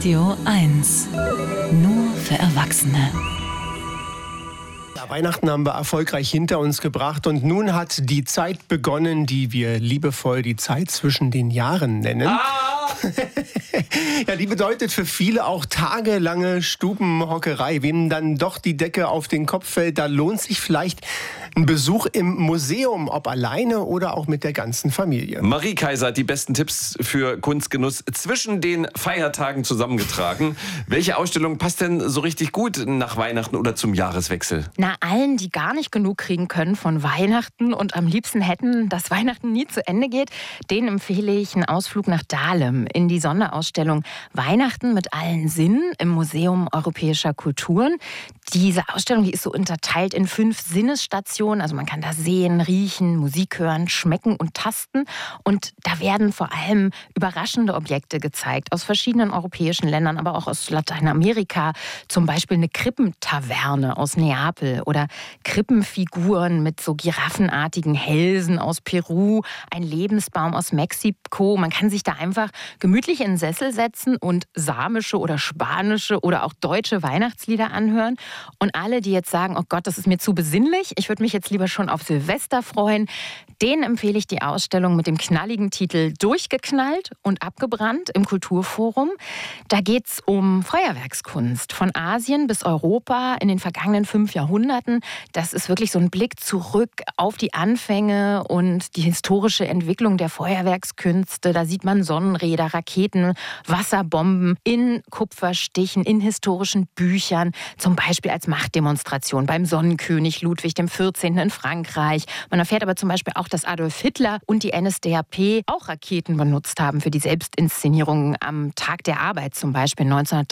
Radio 1. Nur für Erwachsene. Ja, Weihnachten haben wir erfolgreich hinter uns gebracht und nun hat die Zeit begonnen, die wir liebevoll die Zeit zwischen den Jahren nennen. Ja, die bedeutet für viele auch tagelange Stubenhockerei. Wem dann doch die Decke auf den Kopf fällt, da lohnt sich vielleicht ein Besuch im Museum, ob alleine oder auch mit der ganzen Familie. Marie Kaiser hat die besten Tipps für Kunstgenuss zwischen den Feiertagen zusammengetragen. Welche Ausstellung passt denn so richtig gut nach Weihnachten oder zum Jahreswechsel? Na, allen, die gar nicht genug kriegen können von Weihnachten und am liebsten hätten, dass Weihnachten nie zu Ende geht, denen empfehle ich einen Ausflug nach Dahlem in die Sonderausstellung Weihnachten mit allen Sinnen im Museum Europäischer Kulturen. Diese Ausstellung, die ist so unterteilt in 5 Sinnesstationen. Also man kann da sehen, riechen, Musik hören, schmecken und tasten. Und da werden vor allem überraschende Objekte gezeigt aus verschiedenen europäischen Ländern, aber auch aus Lateinamerika. Zum Beispiel eine Krippentaverne aus Neapel oder Krippenfiguren mit so giraffenartigen Hälsen aus Peru, ein Lebensbaum aus Mexiko. Man kann sich da einfach gemütlich in den Sessel setzen und samische oder spanische oder auch deutsche Weihnachtslieder anhören. Und alle, die jetzt sagen, oh Gott, das ist mir zu besinnlich, ich würde mich jetzt lieber schon auf Silvester freuen, denen empfehle ich die Ausstellung mit dem knalligen Titel Durchgeknallt und abgebrannt im Kulturforum. Da geht es um Feuerwerkskunst von Asien bis Europa in den vergangenen 5 Jahrhunderten. Das ist wirklich so ein Blick zurück auf die Anfänge und die historische Entwicklung der Feuerwerkskünste. Da sieht man Sonnenräder, Raketen, Wasserbomben in Kupferstichen, in historischen Büchern, zum Beispiel als Machtdemonstration beim Sonnenkönig Ludwig XIV. In Frankreich. Man erfährt aber zum Beispiel auch, dass Adolf Hitler und die NSDAP auch Raketen benutzt haben für die Selbstinszenierungen am Tag der Arbeit, zum Beispiel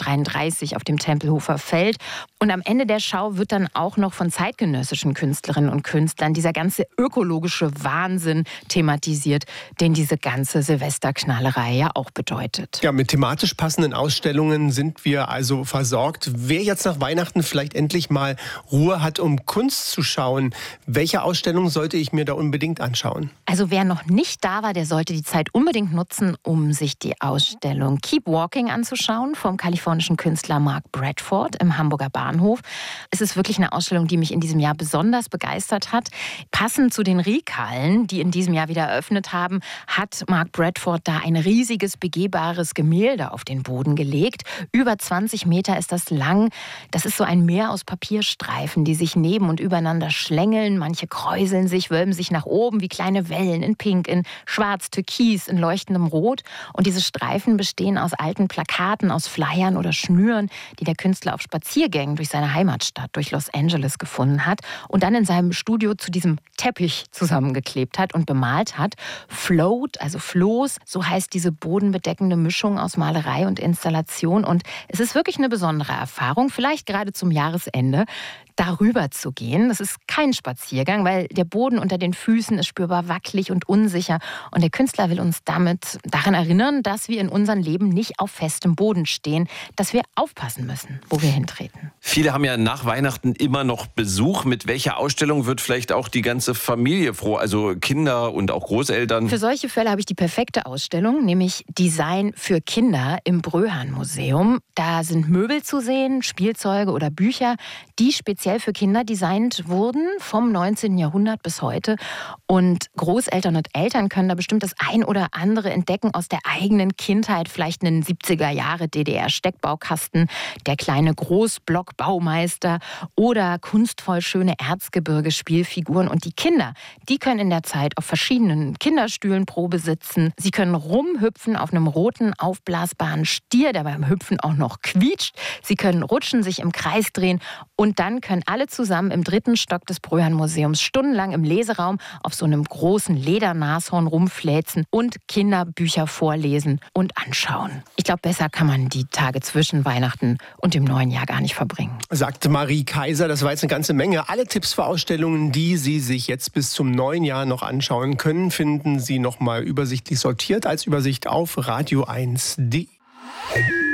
1933 auf dem Tempelhofer Feld. Und am Ende der Schau wird dann auch noch von zeitgenössischen Künstlerinnen und Künstlern dieser ganze ökologische Wahnsinn thematisiert, den diese ganze Silvesterknallerei ja auch bedeutet. Ja, mit thematisch passenden Ausstellungen sind wir also versorgt. Wer jetzt nach Weihnachten vielleicht endlich mal Ruhe hat, um Kunst zu schauen, welche Ausstellung sollte ich mir da unbedingt anschauen? Also wer noch nicht da war, der sollte die Zeit unbedingt nutzen, um sich die Ausstellung Keep Walking anzuschauen vom kalifornischen Künstler Mark Bradford im Hamburger Bahnhof. Es ist wirklich eine Ausstellung, die mich in diesem Jahr besonders begeistert hat. Passend zu den Riekhallen, die in diesem Jahr wieder eröffnet haben, hat Mark Bradford da ein riesiges, begehbares Gemälde auf den Boden gelegt. Über 20 Meter ist das lang. Das ist so ein Meer aus Papierstreifen, die sich neben und übereinander schlängeln. Manche kräuseln sich, wölben sich nach oben wie kleine Wellen in Pink, in Schwarz, Türkis, in leuchtendem Rot. Und diese Streifen bestehen aus alten Plakaten, aus Flyern oder Schnüren, die der Künstler auf Spaziergängen durch seine Heimatstadt, durch Los Angeles gefunden hat und dann in seinem Studio zu diesem Teppich zusammengeklebt hat und bemalt hat. Float, also Floß, so heißt diese bodenbedeckende Mischung aus Malerei und Installation. Und es ist wirklich eine besondere Erfahrung, vielleicht gerade zum Jahresende, darüber zu gehen. Das ist kein Spaziergang, weil der Boden unter den Füßen ist spürbar wackelig und unsicher. Und der Künstler will uns damit daran erinnern, dass wir in unserem Leben nicht auf festem Boden stehen, dass wir aufpassen müssen, wo wir hintreten. Viele haben ja nach Weihnachten immer noch Besuch. Mit welcher Ausstellung wird vielleicht auch die ganze Familie froh, also Kinder und auch Großeltern? Für solche Fälle habe ich die perfekte Ausstellung, nämlich Design für Kinder im Bröhan-Museum. Da sind Möbel zu sehen, Spielzeuge oder Bücher, die speziell für Kinder designt wurden, vom 19. Jahrhundert bis heute. Und Großeltern und Eltern können da bestimmt das ein oder andere entdecken aus der eigenen Kindheit. Vielleicht einen 70er-Jahre DDR-Steckbaukasten, der kleine Großblock-Baumeister oder kunstvoll schöne Erzgebirge-Spielfiguren. Und die Kinder, die können in der Zeit auf verschiedenen Kinderstühlen Probe sitzen. Sie können rumhüpfen auf einem roten, aufblasbaren Stier, der beim Hüpfen auch noch quietscht. Sie können rutschen, sich im Kreis drehen und dann können alle zusammen im 3. Stock des Bröhan-Museums stundenlang im Leseraum auf so einem großen Ledernashorn rumfläzen und Kinderbücher vorlesen und anschauen. Ich glaube, besser kann man die Tage zwischen Weihnachten und dem neuen Jahr gar nicht verbringen. Sagte Marie Kaiser, das war jetzt eine ganze Menge. Alle Tipps für Ausstellungen, die Sie sich jetzt bis zum neuen Jahr noch anschauen können, finden Sie nochmal übersichtlich sortiert als Übersicht auf radio1.de.